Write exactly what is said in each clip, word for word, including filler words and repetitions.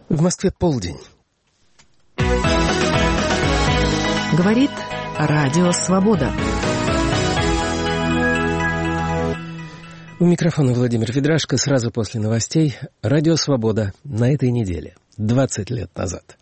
В Москве полдень. Говорит Радио Свобода. У микрофона Владимир Ведрашко. Сразу после новостей Радио Свобода на этой неделе, двадцать лет назад.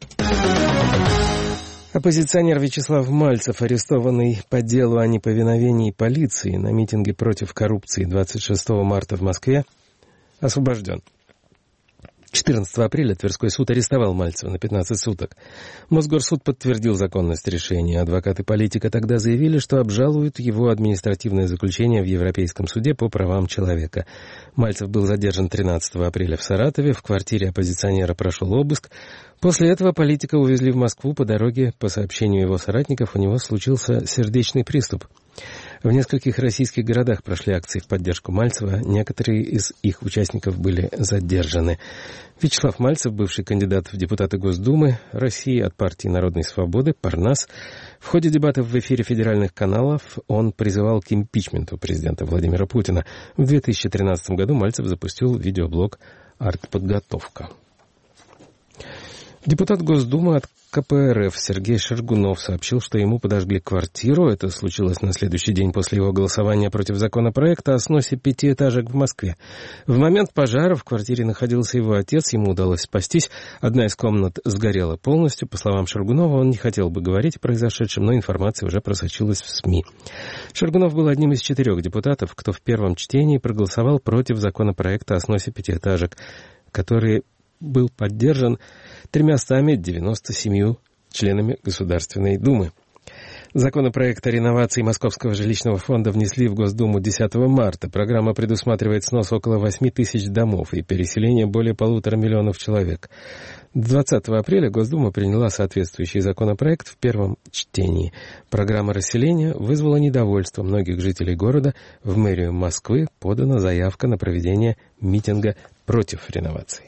Оппозиционер Вячеслав Мальцев, арестованный по делу о неповиновении полиции на митинге против коррупции двадцать шестого марта в Москве, освобожден. четырнадцатого апреля Тверской суд арестовал Мальцева на пятнадцать суток. Мосгорсуд подтвердил законность решения. Адвокаты политика тогда заявили, что обжалуют его административное заключение в Европейском суде по правам человека. Мальцев был задержан тринадцатого апреля в Саратове. В квартире оппозиционера прошел обыск. После этого политика увезли в Москву. По дороге, по сообщению его соратников, у него случился сердечный приступ. В нескольких российских городах прошли акции в поддержку Мальцева. Некоторые из их участников были задержаны. Вячеслав Мальцев, бывший кандидат в депутаты Госдумы России от партии Народной Свободы, Парнас. В ходе дебатов в эфире федеральных каналов он призывал к импичменту президента Владимира Путина. В две тысячи тринадцатом году Мальцев запустил видеоблог «Артподготовка». Депутат Госдумы от ка пэ эр эф Сергей Шаргунов сообщил, что ему подожгли квартиру. Это случилось на следующий день после его голосования против законопроекта о сносе пятиэтажек в Москве. В момент пожара в квартире находился его отец, ему удалось спастись. Одна из комнат сгорела полностью. По словам Шаргунова, он не хотел бы говорить о произошедшем, но информация уже просочилась в СМИ. Шаргунов был одним из четырех депутатов, кто в первом чтении проголосовал против законопроекта о сносе пятиэтажек, который был поддержан тремястами девяноста семью членами Государственной Думы. Законопроект о реновации Московского жилищного фонда внесли в Госдуму десятого марта. Программа предусматривает снос около восьми тысяч домов и переселение более полутора миллионов человек. двадцатого апреля Госдума приняла соответствующий законопроект в первом чтении. Программа расселения вызвала недовольство многих жителей города. В мэрию Москвы подана заявка на проведение митинга против реновации.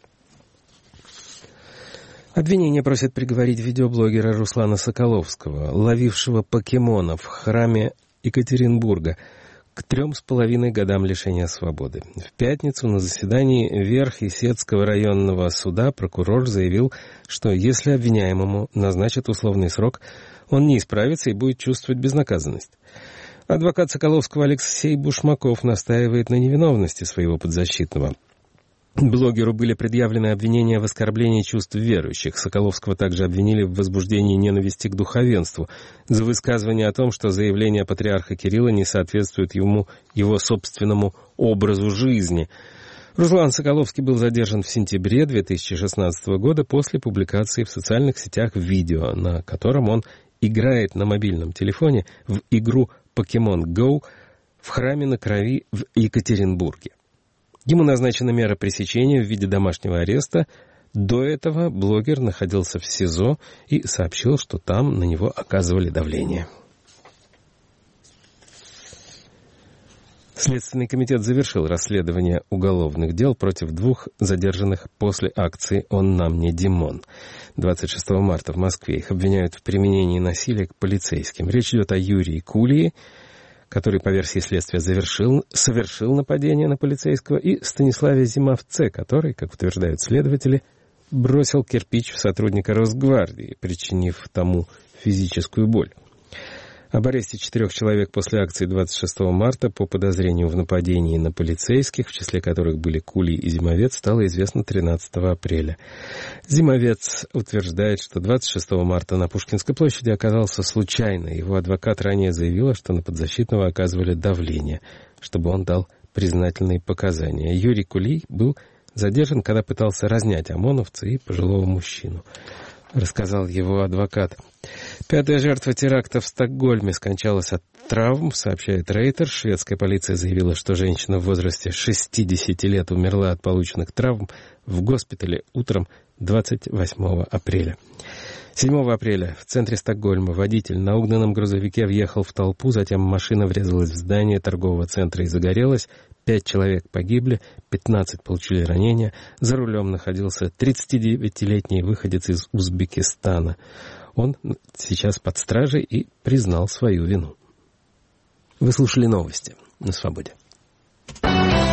Обвинение просят приговорить видеоблогера Руслана Соколовского, ловившего покемонов в храме Екатеринбурга, к трем с половиной годам лишения свободы. В пятницу на заседании Верх-Исетского районного суда прокурор заявил, что если обвиняемому назначат условный срок, он не исправится и будет чувствовать безнаказанность. Адвокат Соколовского Алексей Бушмаков настаивает на невиновности своего подзащитного. Блогеру были предъявлены обвинения в оскорблении чувств верующих. Соколовского также обвинили в возбуждении ненависти к духовенству за высказывание о том, что заявление патриарха Кирилла не соответствует ему, его собственному образу жизни. Руслан Соколовский был задержан в сентябре две тысячи шестнадцатого года после публикации в социальных сетях видео, на котором он играет на мобильном телефоне в игру Pokemon Go в храме на Крови в Екатеринбурге. Ему назначена мера пресечения в виде домашнего ареста. До этого блогер находился в СИЗО и сообщил, что там на него оказывали давление. Следственный комитет завершил расследование уголовных дел против двух задержанных после акции «Он нам не Димон» двадцать шестого марта в Москве. Их обвиняют в применении насилия к полицейским. Речь идет о Юрии Кулии, который, по версии следствия, завершил, совершил нападение на полицейского, и Станиславе Зимовце, который, как утверждают следователи, бросил кирпич в сотрудника Росгвардии, причинив тому физическую боль. Об аресте четырех человек после акции двадцать шестого марта по подозрению в нападении на полицейских, в числе которых были Кулий и Зимовец, стало известно тринадцатого апреля. Зимовец утверждает, что двадцать шестого марта на Пушкинской площади оказался случайно. Его адвокат ранее заявила, что на подзащитного оказывали давление, чтобы он дал признательные показания. Юрий Кулий был задержан, когда пытался разнять ОМОНовца и пожилого мужчину, рассказал его адвокат. Пятая жертва теракта в Стокгольме скончалась от травм, сообщает Рейтер. Шведская полиция заявила, что женщина в возрасте шестидесяти лет умерла от полученных травм в госпитале утром двадцать восьмого апреля. седьмого апреля в центре Стокгольма водитель на угнанном грузовике въехал в толпу, затем машина врезалась в здание торгового центра и загорелась. Пять человек погибли, пятнадцать получили ранения. За рулем находился тридцатидевятилетний выходец из Узбекистана. Он сейчас под стражей и признал свою вину. Вы слушали новости на Свободе.